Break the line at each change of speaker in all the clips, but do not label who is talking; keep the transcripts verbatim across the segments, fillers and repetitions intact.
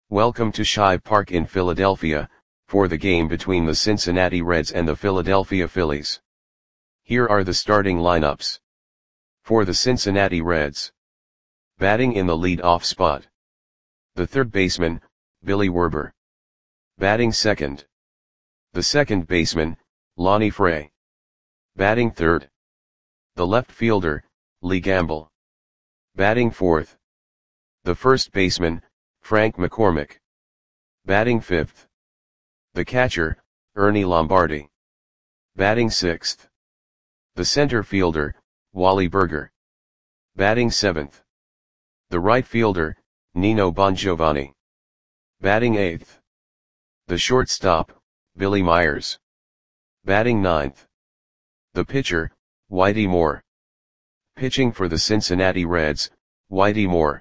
Welcome to Shive Park in Philadelphia, for the game between the Cincinnati Reds and the Philadelphia Phillies. Here are the starting lineups. For the Cincinnati Reds. Batting in the lead-off spot. The third baseman, Billy Werber. Batting second. The second baseman, Lonnie Fray. Batting third. The left fielder, Lee Gamble. Batting fourth. The first baseman, Frank McCormick. Batting fifth. The catcher, Ernie Lombardi. Batting sixth. The center fielder, Wally Burger. Batting seventh. The right fielder, Nino Bongiovanni. Batting eighth. The shortstop, Billy Myers. Batting ninth. The pitcher, Whitey Moore. Pitching for the Cincinnati Reds, Whitey Moore.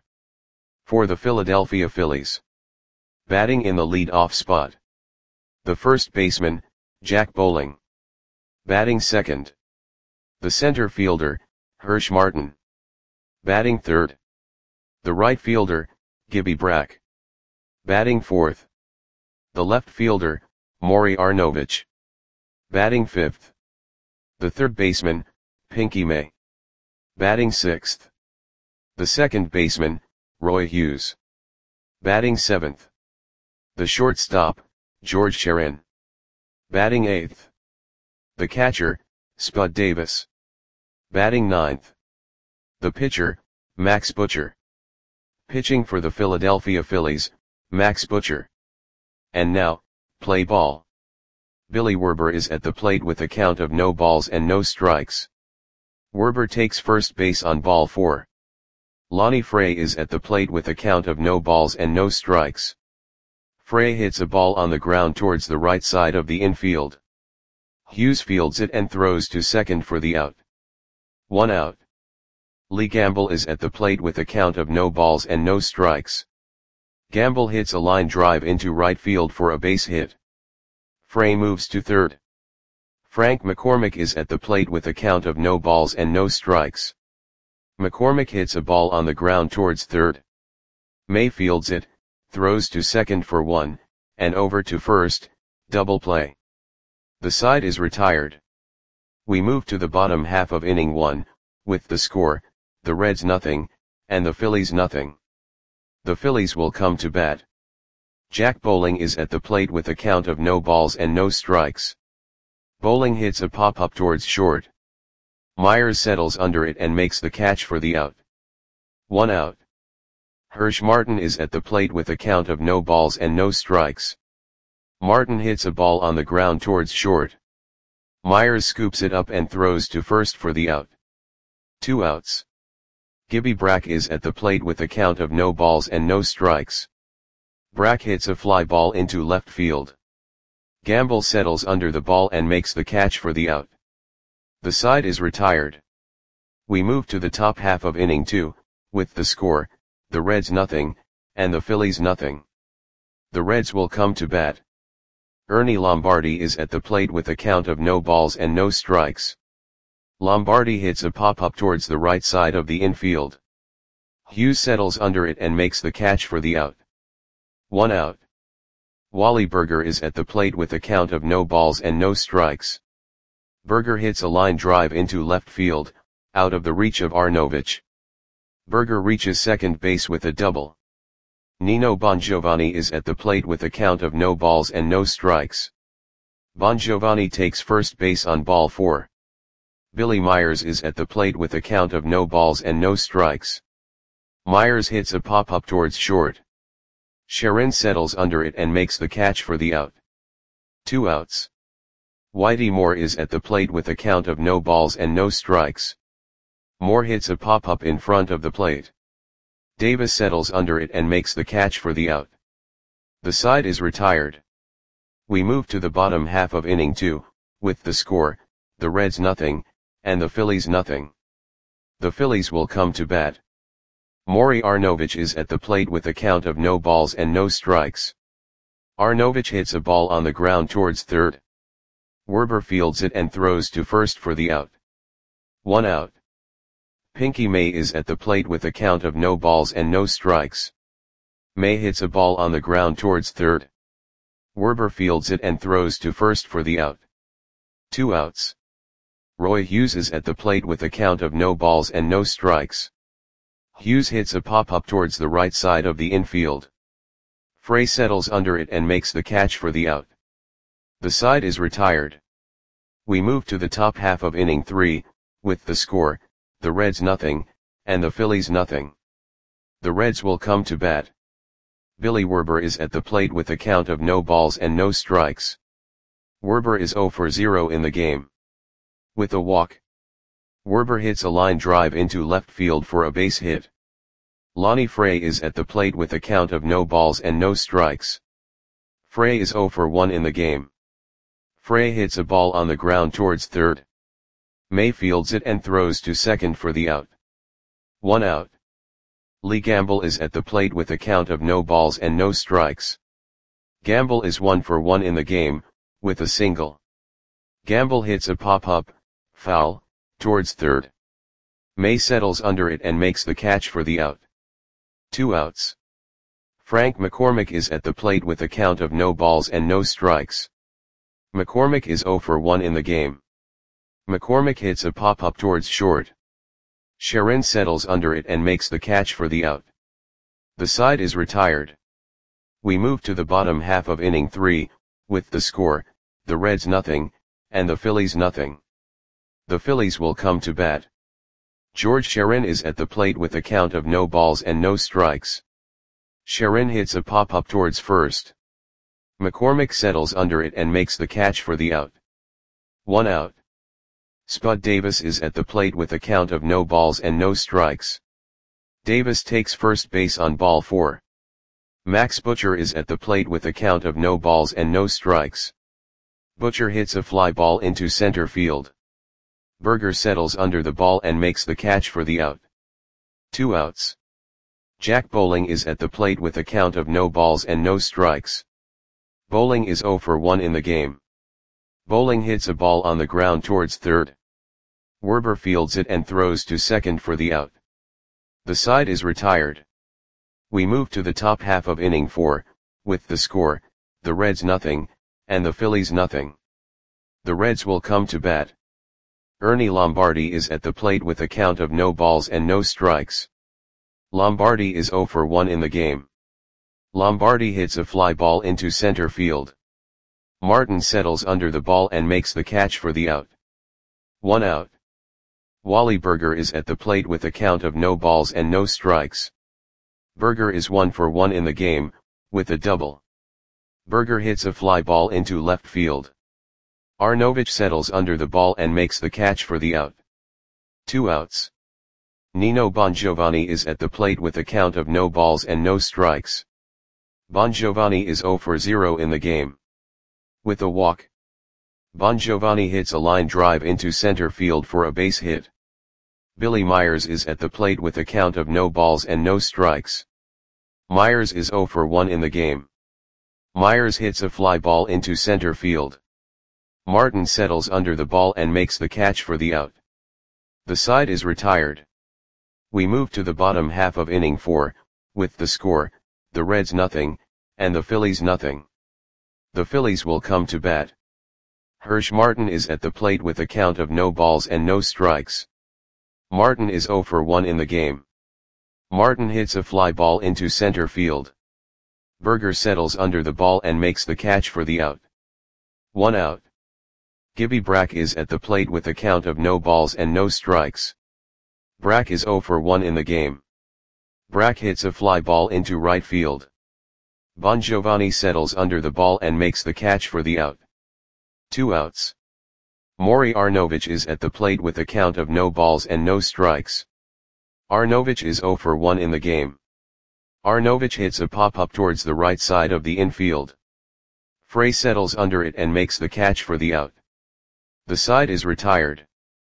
For the Philadelphia Phillies. Batting in the lead-off spot. The first baseman, Jack Bowling. Batting second. The center fielder, Hirsch Martin. Batting third. The right fielder, Gibby Brack. Batting fourth. The left fielder, Maury Arnovich. Batting fifth. The third baseman, Pinky May. Batting sixth. The second baseman, Roy Hughes. Batting seventh. The shortstop, George Sherin. Batting eighth. The catcher, Spud Davis. Batting ninth. The pitcher, Max Butcher. Pitching for the Philadelphia Phillies, Max Butcher. And now, play ball. Billy Werber is at the plate with a count of no balls and no strikes. Werber takes first base on ball four. Lonnie Fray is at the plate with a count of no balls and no strikes. Fray hits a ball on the ground towards the right side of the infield. Hughes fields it and throws to second for the out. One out. Lee Gamble is at the plate with a count of no balls and no strikes. Gamble hits a line drive into right field for a base hit. Fray moves to third. Frank McCormick is at the plate with a count of no balls and no strikes. McCormick hits a ball on the ground towards third. May fields it, throws to second for one, and over to first, double play. The side is retired. We move to the bottom half of inning one, with the score, the Reds nothing, and the Phillies nothing. The Phillies will come to bat. Jack Bowling is at the plate with a count of no balls and no strikes. Bowling hits a pop-up towards short. Myers settles under it and makes the catch for the out. One out. Hirsch Martin is at the plate with a count of no balls and no strikes. Martin hits a ball on the ground towards short. Myers scoops it up and throws to first for the out. Two outs. Gibby Brack is at the plate with a count of no balls and no strikes. Brack hits a fly ball into left field. Gamble settles under the ball and makes the catch for the out. The side is retired. We move to the top half of inning two, with the score, the Reds nothing, and the Phillies nothing. The Reds will come to bat. Ernie Lombardi is at the plate with a count of no balls and no strikes. Lombardi hits a pop-up towards the right side of the infield. Hughes settles under it and makes the catch for the out. One out. Wally Burger is at the plate with a count of no balls and no strikes. Burger hits a line drive into left field, out of the reach of Arnovich. Burger reaches second base with a double. Nino Bongiovanni is at the plate with a count of no balls and no strikes. Bongiovanni takes first base on ball four. Billy Myers is at the plate with a count of no balls and no strikes. Myers hits a pop-up towards short. Sherin settles under it and makes the catch for the out. Two outs. Whitey Moore is at the plate with a count of no balls and no strikes. Moore hits a pop-up in front of the plate. Davis settles under it and makes the catch for the out. The side is retired. We move to the bottom half of inning two, with the score, the Reds nothing, and the Phillies nothing. The Phillies will come to bat. Maury Arnovich is at the plate with a count of no balls and no strikes. Arnovich hits a ball on the ground towards third. Werber fields it and throws to first for the out. One out. Pinky May is at the plate with a count of no balls and no strikes. May hits a ball on the ground towards third. Werber fields it and throws to first for the out. Two outs. Roy Hughes is at the plate with a count of no balls and no strikes. Hughes hits a pop-up towards the right side of the infield. Frey settles under it and makes the catch for the out. The side is retired. We move to the top half of inning three, with the score, the Reds nothing, and the Phillies nothing. The Reds will come to bat. Billy Werber is at the plate with a count of no balls and no strikes. Werber is zero for zero in the game. With a walk. Werber hits a line drive into left field for a base hit. Lonnie Frey is at the plate with a count of no balls and no strikes. Frey is zero for one in the game. Frey hits a ball on the ground towards third. May fields it and throws to second for the out. One out. Lee Gamble is at the plate with a count of no balls and no strikes. Gamble is one for one in the game, with a single. Gamble hits a pop-up, foul, towards third. May settles under it and makes the catch for the out. Two outs. Frank McCormick is at the plate with a count of no balls and no strikes. McCormick is zero for one in the game. McCormick hits a pop-up towards short. Sharon settles under it and makes the catch for the out. The side is retired. We move to the bottom half of inning three, with the score, the Reds nothing, and the Phillies nothing. The Phillies will come to bat. George Sharon is at the plate with a count of no balls and no strikes. Sharon hits a pop-up towards first. McCormick settles under it and makes the catch for the out. One out. Spud Davis is at the plate with a count of no balls and no strikes. Davis takes first base on ball four. Max Butcher is at the plate with a count of no balls and no strikes. Butcher hits a fly ball into center field. Berger settles under the ball and makes the catch for the out. Two outs. Jack Bowling is at the plate with a count of no balls and no strikes. Bowling is zero for one in the game. Bowling hits a ball on the ground towards third. Werber fields it and throws to second for the out. The side is retired. We move to the top half of inning four, with the score, the Reds nothing, and the Phillies nothing. The Reds will come to bat. Ernie Lombardi is at the plate with a count of no balls and no strikes. Lombardi is zero for one in the game. Lombardi hits a fly ball into center field. Martin settles under the ball and makes the catch for the out. One out. Wally Berger is at the plate with a count of no balls and no strikes. Berger is one for one in the game, with a double. Berger hits a fly ball into left field. Arnovich settles under the ball and makes the catch for the out. Two outs. Nino Bongiovanni is at the plate with a count of no balls and no strikes. Bongiovanni is zero for zero in the game. With a walk. Bongiovanni hits a line drive into center field for a base hit. Billy Myers is at the plate with a count of no balls and no strikes. Myers is zero for one in the game. Myers hits a fly ball into center field. Martin settles under the ball and makes the catch for the out. The side is retired. We move to the bottom half of inning four, with the score, the Reds nothing, and the Phillies nothing. The Phillies will come to bat. Hirsch Martin is at the plate with a count of no balls and no strikes. Martin is zero for one in the game. Martin hits a fly ball into center field. Berger settles under the ball and makes the catch for the out. One out. Gibby Brack is at the plate with a count of no balls and no strikes. Brack is zero for one in the game. Brack hits a fly ball into right field. Bongiovanni settles under the ball and makes the catch for the out. Two outs. Maury Arnovich is at the plate with a count of no balls and no strikes. Arnovich is zero for one in the game. Arnovich hits a pop-up towards the right side of the infield. Frey settles under it and makes the catch for the out. The side is retired.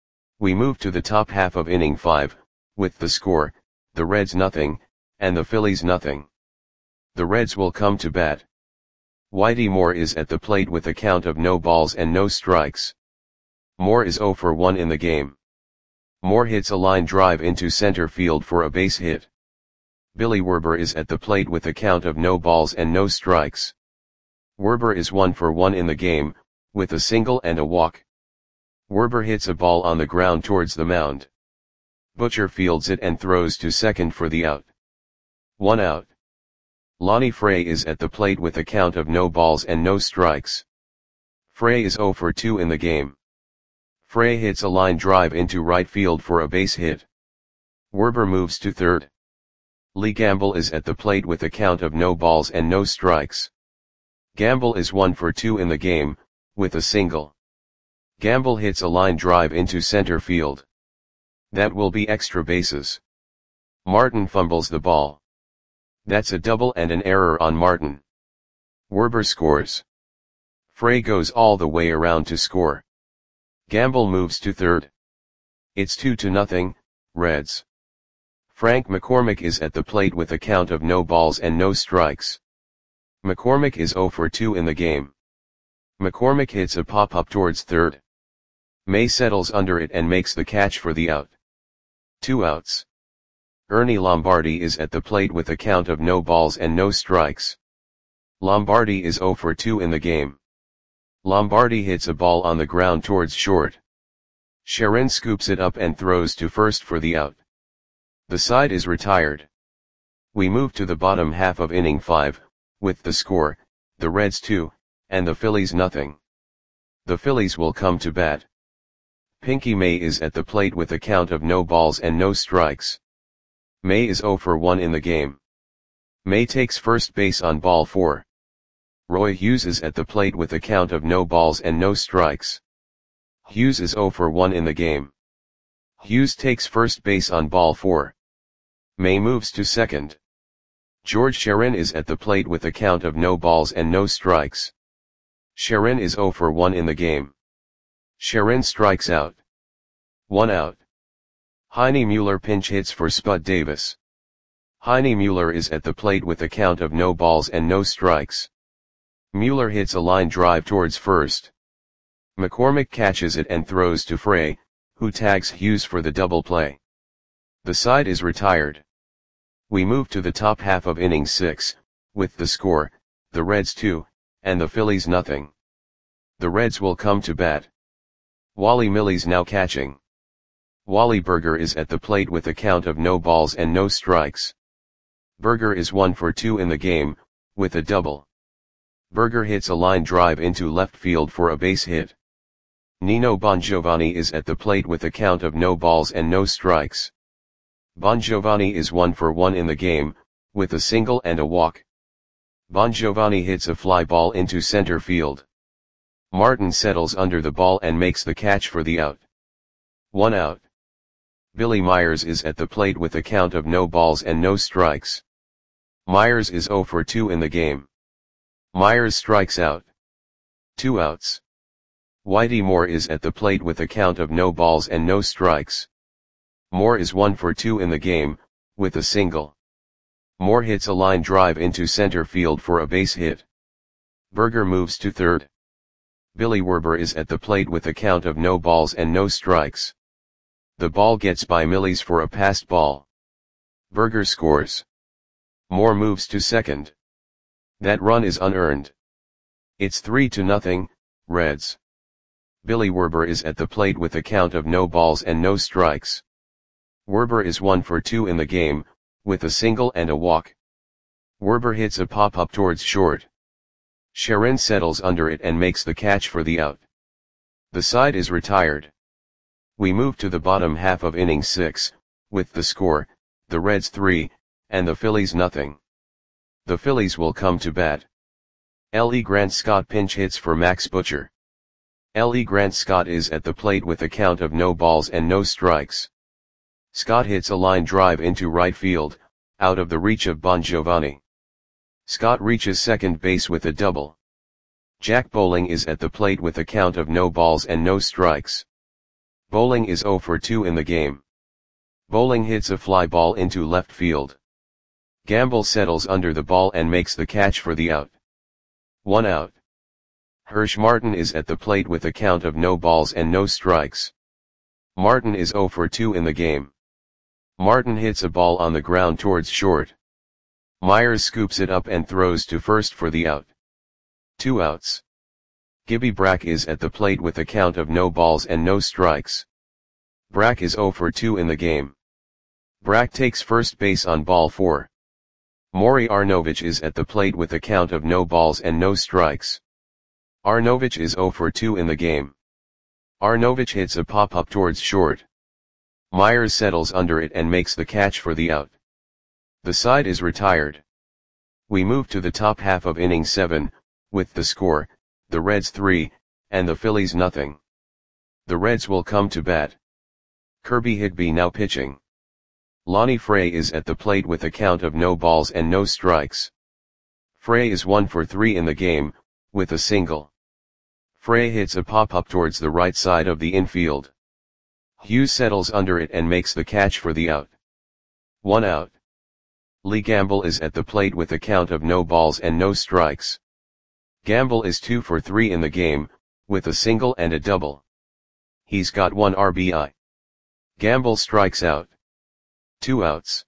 We move to the top half of inning five, with the score, the Reds nothing, and the Phillies nothing. The Reds will come to bat. Whitey Moore is at the plate with a count of no balls and no strikes. Moore is zero for one in the game. Moore hits a line drive into center field for a base hit. Billy Werber is at the plate with a count of no balls and no strikes. Werber is one for one in the game, with a single and a walk. Werber hits a ball on the ground towards the mound. Butcher fields it and throws to second for the out. One out. Lonnie Frey is at the plate with a count of no balls and no strikes. Frey is zero for two in the game. Frey hits a line drive into right field for a base hit. Werber moves to third. Lee Gamble is at the plate with a count of no balls and no strikes. Gamble is one for two in the game, with a single. Gamble hits a line drive into center field. That will be extra bases. Martin fumbles the ball. That's a double and an error on Martin. Werber scores. Frey goes all the way around to score. Gamble moves to third. It's two to nothing, Reds. Frank McCormick is at the plate with a count of no balls and no strikes. McCormick is zero for two in the game. McCormick hits a pop-up towards third. May settles under it and makes the catch for the out. Two outs. Ernie Lombardi is at the plate with a count of no balls and no strikes. Lombardi is zero for two in the game. Lombardi hits a ball on the ground towards short. Sharon scoops it up and throws to first for the out. The side is retired. We move to the bottom half of inning five, with the score, the Reds two, and the Phillies nothing. The Phillies will come to bat. Pinky May is at the plate with a count of no balls and no strikes. May is zero for one in the game. May takes first base on ball four. Roy Hughes is at the plate with a count of no balls and no strikes. Hughes is zero for one in the game. Hughes takes first base on ball four. May moves to second. George Sharon is at the plate with a count of no balls and no strikes. Sharon is zero for one in the game. Sharon strikes out. One out. Heine Mueller pinch hits for Spud Davis. Heine Mueller is at the plate with a count of no balls and no strikes. Mueller hits a line drive towards first. McCormick catches it and throws to Frey, who tags Hughes for the double play. The side is retired. We move to the top half of inning six, with the score, the Reds two, and the Phillies nothing. The Reds will come to bat. Wally Millie's now catching. Wally Berger is at the plate with a count of no balls and no strikes. Berger is one for two in the game, with a double. Berger hits a line drive into left field for a base hit. Nino Bongiovanni is at the plate with a count of no balls and no strikes. Bongiovanni is one for one in the game, with a single and a walk. Bongiovanni hits a fly ball into center field. Martin settles under the ball and makes the catch for the out. One out. Billy Myers is at the plate with a count of no balls and no strikes. Myers is zero for two in the game. Myers strikes out. Two outs. Whitey Moore is at the plate with a count of no balls and no strikes. Moore is one for two in the game, with a single. Moore hits a line drive into center field for a base hit. Berger moves to third. Billy Werber is at the plate with a count of no balls and no strikes. The ball gets by Millies for a passed ball. Berger scores. Moore moves to second. That run is unearned. It's three to nothing, Reds. Billy Werber is at the plate with a count of no balls and no strikes. Werber is one for two in the game, with a single and a walk. Werber hits a pop-up towards short. Sharon settles under it and makes the catch for the out. The side is retired. We move to the bottom half of inning six, with the score, the Reds three, and the Phillies nothing. The Phillies will come to bat. L E Grant Scott pinch hits for Max Butcher. L E Grant Scott is at the plate with a count of no balls and no strikes. Scott hits a line drive into right field, out of the reach of Bongiovanni. Scott reaches second base with a double. Jack Bowling is at the plate with a count of no balls and no strikes. Bowling is zero for two in the game. Bowling hits a fly ball into left field. Gamble settles under the ball and makes the catch for the out. One out. Hirsch Martin is at the plate with a count of no balls and no strikes. Martin is zero for two in the game. Martin hits a ball on the ground towards short. Myers scoops it up and throws to first for the out. Two outs. Gibby Brack is at the plate with a count of no balls and no strikes. Brack is oh for two in the game. Brack takes first base on ball four. Maury Arnovich is at the plate with a count of no balls and no strikes. Arnovich is oh for two in the game. Arnovich hits a pop-up towards short. Myers settles under it and makes the catch for the out. The side is retired. We move to the top half of inning seven, with the score, the Reds three, and the Phillies nothing. The Reds will come to bat. Kirby Higby now pitching. Lonnie Frey is at the plate with a count of no balls and no strikes. Frey is one for three in the game, with a single. Frey hits a pop-up towards the right side of the infield. Hughes settles under it and makes the catch for the out. One out. Lee Gamble is at the plate with a count of no balls and no strikes. Gamble is two for three in the game, with a single and a double. He's got one R B I. Gamble strikes out. Two outs.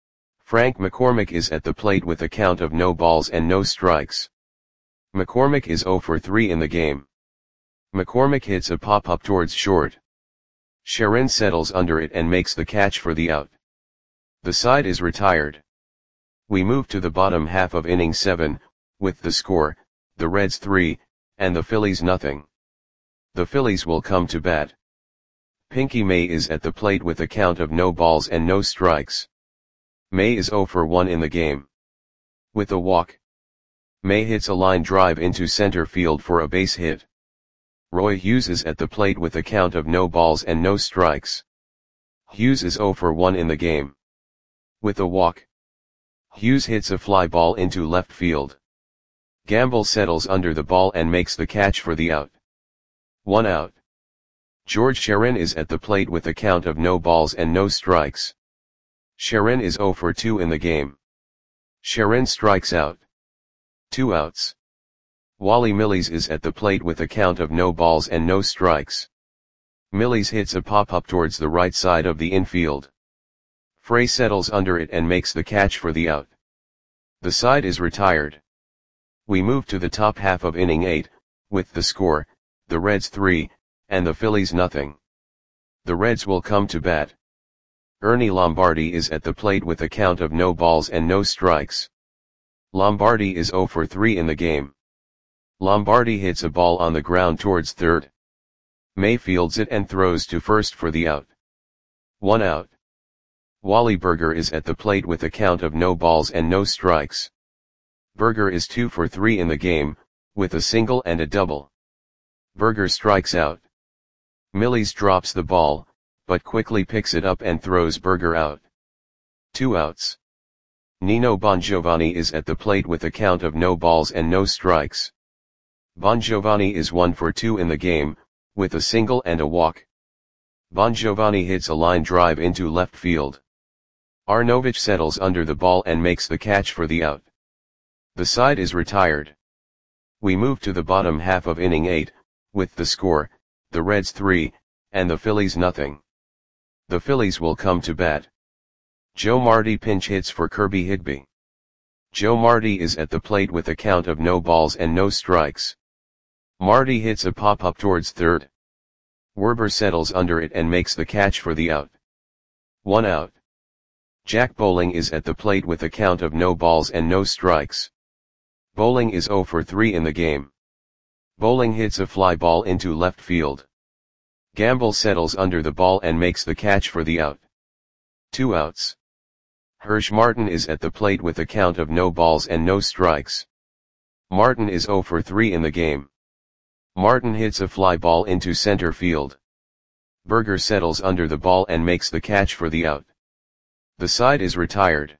Frank McCormick is at the plate with a count of no balls and no strikes. McCormick is oh for three in the game. McCormick hits a pop-up towards short. Sharon settles under it and makes the catch for the out. The side is retired. We move to the bottom half of inning seven, with the score, the Reds three, and the Phillies nothing. The Phillies will come to bat. Pinky May is at the plate with a count of no balls and no strikes. May is oh for one in the game. With a walk. May hits a line drive into center field for a base hit. Roy Hughes is at the plate with a count of no balls and no strikes. Hughes is oh for one in the game. With a walk. Hughes hits a fly ball into left field. Gamble settles under the ball and makes the catch for the out. One out. George Sharon is at the plate with a count of no balls and no strikes. Sharon is oh for two in the game. Sharon strikes out. Two outs. Wally Millies is at the plate with a count of no balls and no strikes. Millies hits a pop-up towards the right side of the infield. Frey settles under it and makes the catch for the out. The side is retired. We move to the top half of inning eight, with the score, the Reds three, and the Phillies nothing. The Reds will come to bat. Ernie Lombardi is at the plate with a count of no balls and no strikes. Lombardi is oh for three in the game. Lombardi hits a ball on the ground towards third. May fields it and throws to first for the out. One out. Wally Berger is at the plate with a count of no balls and no strikes. Berger is two for three in the game, with a single and a double. Berger strikes out. Millies drops the ball, but quickly picks it up and throws Berger out. Two outs. Nino Bongiovanni is at the plate with a count of no balls and no strikes. Bongiovanni is one for two in the game, with a single and a walk. Bongiovanni hits a line drive into left field. Arnovich settles under the ball and makes the catch for the out. The side is retired. We move to the bottom half of inning eight, with the score, the Reds three, and the Phillies nothing. The Phillies will come to bat. Joe Marty pinch hits for Kirby Higby. Joe Marty is at the plate with a count of no balls and no strikes. Marty hits a pop-up towards third. Werber settles under it and makes the catch for the out. One out. Jack Bowling is at the plate with a count of no balls and no strikes. Bowling is oh for three in the game. Bowling hits a fly ball into left field. Gamble settles under the ball and makes the catch for the out. Two outs. Hirsch Martin is at the plate with a count of no balls and no strikes. Martin is oh for three in the game. Martin hits a fly ball into center field. Berger settles under the ball and makes the catch for the out. The side is retired.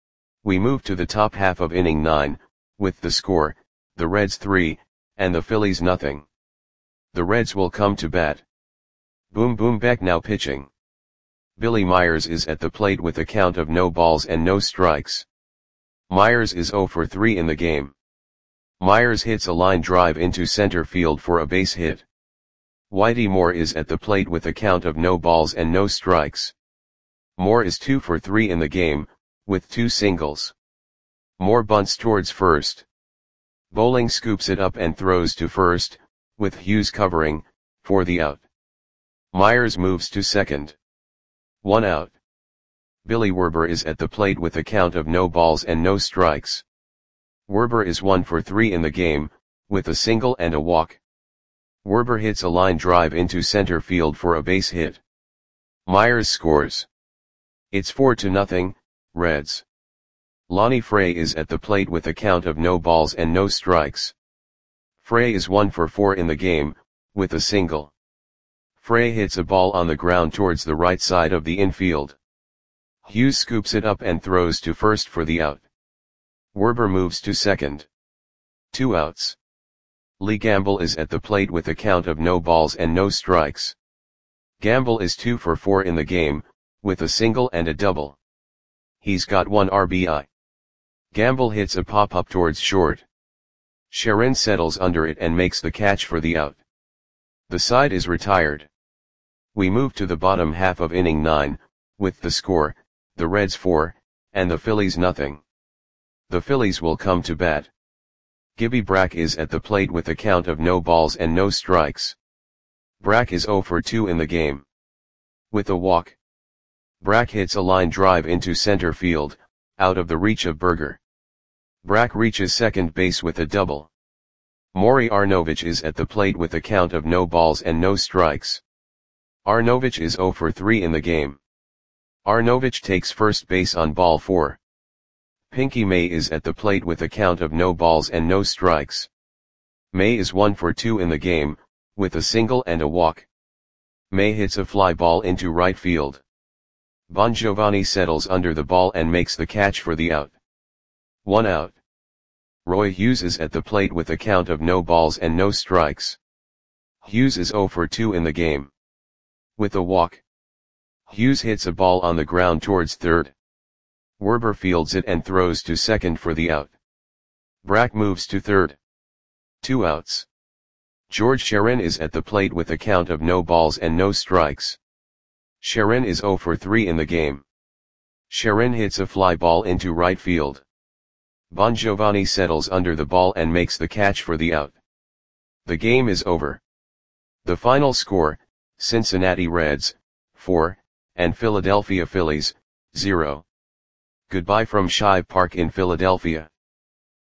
We move to the top half of inning nine, with the score, the Reds three, and the Phillies nothing. The Reds will come to bat. Boom Boom Beck now pitching. Billy Myers is at the plate with a count of no balls and no strikes. Myers is oh for three in the game. Myers hits a line drive into center field for a base hit. Whitey Moore is at the plate with a count of no balls and no strikes. Moore is two for three in the game, with two singles. Moore bunts towards first. Bowling scoops it up and throws to first, with Hughes covering, for the out. Myers moves to second. One out. Billy Werber is at the plate with a count of no balls and no strikes. Werber is one for three in the game, with a single and a walk. Werber hits a line drive into center field for a base hit. Myers scores. It's four to nothing, Reds. Lonnie Frey is at the plate with a count of no balls and no strikes. Frey is one for four in the game, with a single. Frey hits a ball on the ground towards the right side of the infield. Hughes scoops it up and throws to first for the out. Werber moves to second. Two outs. Lee Gamble is at the plate with a count of no balls and no strikes. Gamble is two for four in the game, with a single and a double. He's got one R B I. Gamble hits a pop-up towards short. Sharon settles under it and makes the catch for the out. The side is retired. We move to the bottom half of inning nine, with the score, the Reds four, and the Phillies nothing. The Phillies will come to bat. Gibby Brack is at the plate with a count of no balls and no strikes. Brack is zero for two in the game. With a walk. Brack hits a line drive into center field, out of the reach of Berger. Brack reaches second base with a double. Maury Arnovich is at the plate with a count of no balls and no strikes. Arnovich is zero for three in the game. Arnovich takes first base on ball four. Pinky May is at the plate with a count of no balls and no strikes. May is one for two in the game, with a single and a walk. May hits a fly ball into right field. Bongiovanni settles under the ball and makes the catch for the out. One out. Roy Hughes is at the plate with a count of no balls and no strikes. Hughes is zero for two in the game. With a walk. Hughes hits a ball on the ground towards third. Werber fields it and throws to second for the out. Brack moves to third. Two outs. George Sharon is at the plate with a count of no balls and no strikes. Sharon is zero for three in the game. Sharon hits a fly ball into right field. Bongiovanni settles under the ball and makes the catch for the out. The game is over. The final score, Cincinnati Reds, four, and Philadelphia Phillies, zero. Goodbye from Shive Park in Philadelphia.